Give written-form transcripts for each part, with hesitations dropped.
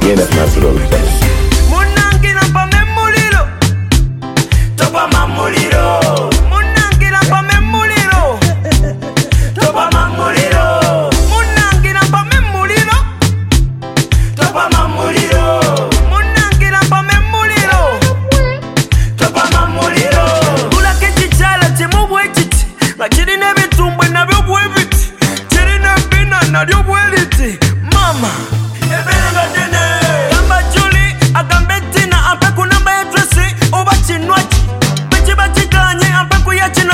Viene natural olvidar. Munangira pa memuliro, topa mamuliro. Munangira pa memuliro, topa mamuliro. Munangira pa memuliro, topa mamuliro. Munangira pa memuliro, topa mamuliro. Ulake chichala chimubwe chiti, lakini nebitumbwe nabyo bwebiti. Chirina bina nabyo bweliti. Mama, ebenga dene. Gamba Julie, agambe tina ampe kunamba ya dresi. Oba chinwachi, pechi bachiganye ampe kuya chino.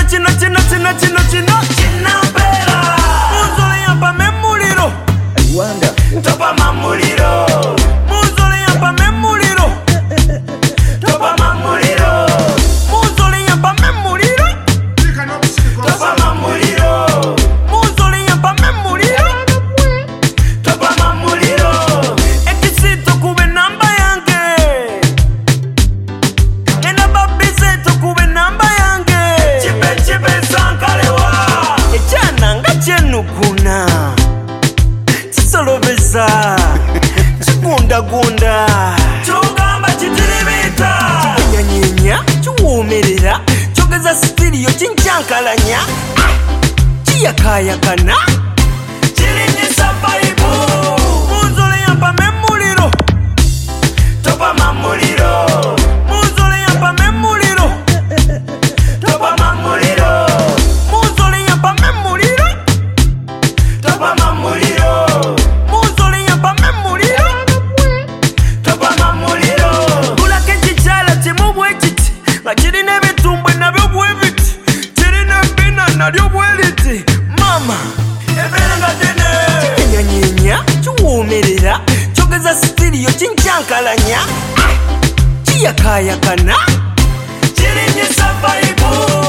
China pera. Muzole yampa memuliro, Wanda. topa mamuliro. Muzole yampa memuliro, topa mamuliro. Muzole yampa memuliro, topa mamuliro. Muzole yampa memuliro, topa mamuliro. Ekisito kube namba yange, nena babise tukube namba yange. Chipe sankalewa, echana nga chenukuna, chisolobeza, chigundagunda, chogamba chitiribita, chinyanyenya, chiwomerera, chogeza sitiriyo chinchankalanya, chiyakayakana, chirinyisa vaibu. Muzole yampa memuliro, topa mamuliro. Muzole yampa memuliro, topa mamuliro. Muzole yampa memuliro, topa mamuliro. Muzole yampa memuliro, topa mamuliro. Ulake chichala chimubwe chiti, lakini nebitumbwe nabyo bwebiti. Chirina bina nabyo bweliti. Mama, ebenga dene. Chinyanyenya, chiwomerera, chogeza sitiriyo chinchankalanya, chiyakayakana, chirinyisa vaibu.